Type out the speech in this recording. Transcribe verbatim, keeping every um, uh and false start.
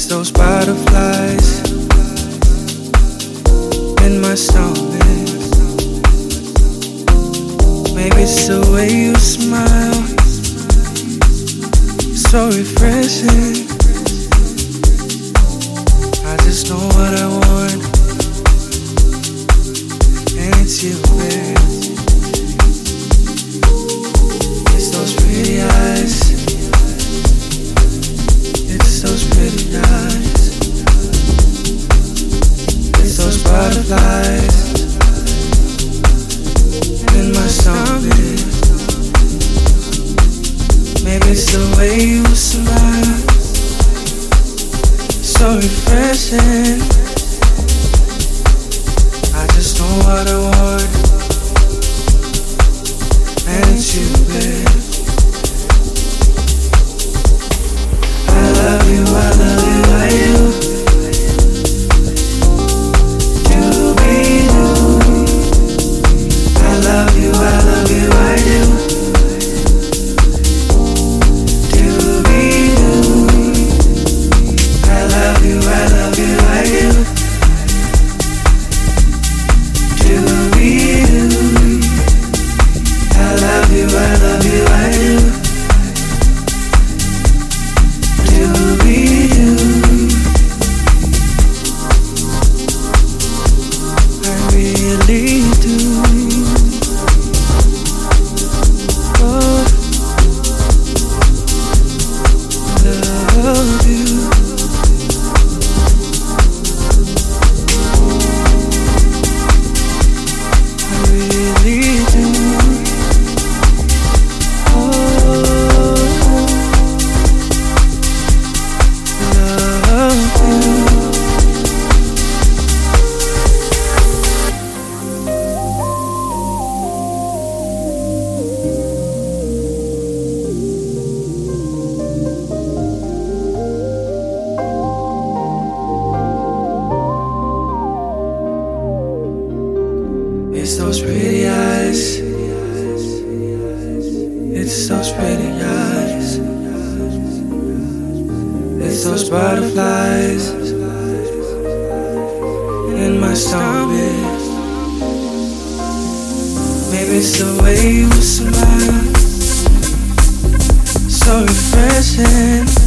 It's those butterflies in my stomach. Maybe it's the way you smile, so refreshing. I just know what I want, and it's you, babe. It's those pretty eyes, it's those pretty eyes, it's those butterflies in my stomach. Maybe it's the way you smile, so refreshing. I just know what I want, and it's you, babe. I love you, I love you, I do. Do be do. I love you, I love you, I do. It's those pretty eyes, it's those pretty eyes, it's those butterflies in my stomach. Maybe it's the way you smile, so refreshing.